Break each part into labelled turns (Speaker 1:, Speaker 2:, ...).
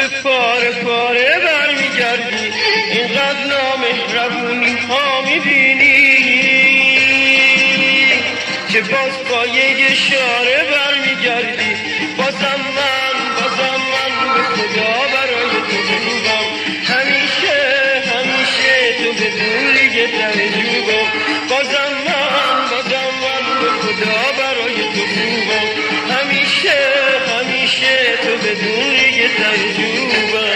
Speaker 1: قلب پاره پاره برمیگردی، اینقدر نامهربونی ها میبینی که باز با یک اشاره برمیگردی. بازم من به خدا برای تو بروبم، همیشه تو بدون دیگه ترجوبم. بازم من به خدا برای تو بروبم، همیشه تو بدون دیگه ترجوبم.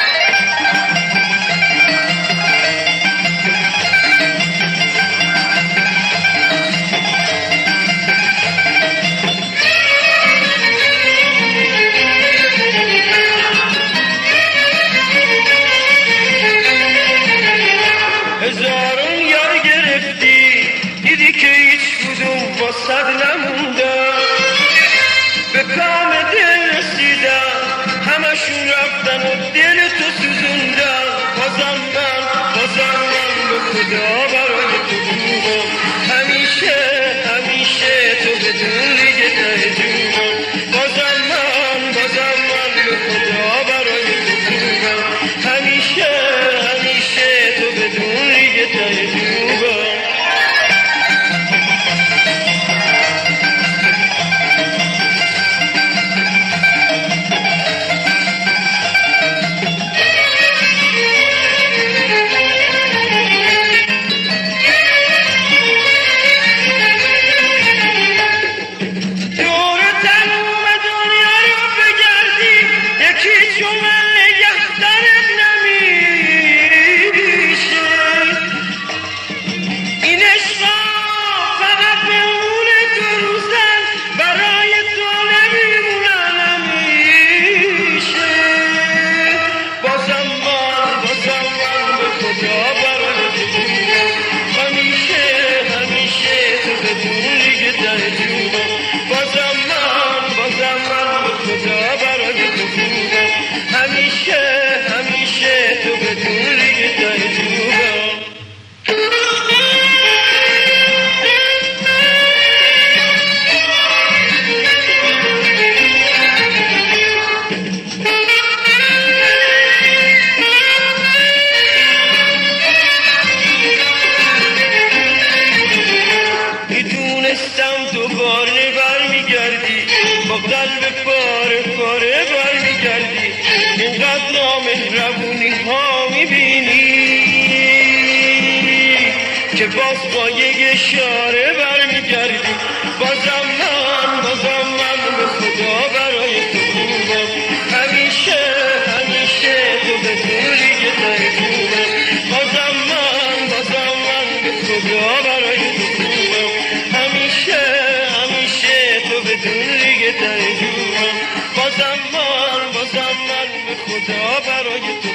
Speaker 1: هزارون یار گرفتی، دیدی که هیچ کدوم واسد نموندن، به کام دل رسیدن، همشون رفتن و دل تو سوزوندن. بازم من به خدا برای تو بروبم، همیشه تو بدون دیگه ترجوبم. بازم من به خدا برای تو بروبم، همیشه تو بدون دیگه ترجوبم. همیشه تو بدون دیگه ترجوبم. میدونستم دوباره برمیگردی، با قلب پاره پاره برمیگردی، اینقدر نامهربونی ها میبینی که باز با یک اشاره برمیگردی. بازم من به خدا برای تو بروبم، همیشه تو بدون دیگه ترجوبم. بازم من به خدا برای تو بروبم، همیشه تو بدون دیگه ترجوبم. بازم من به خدا برای تو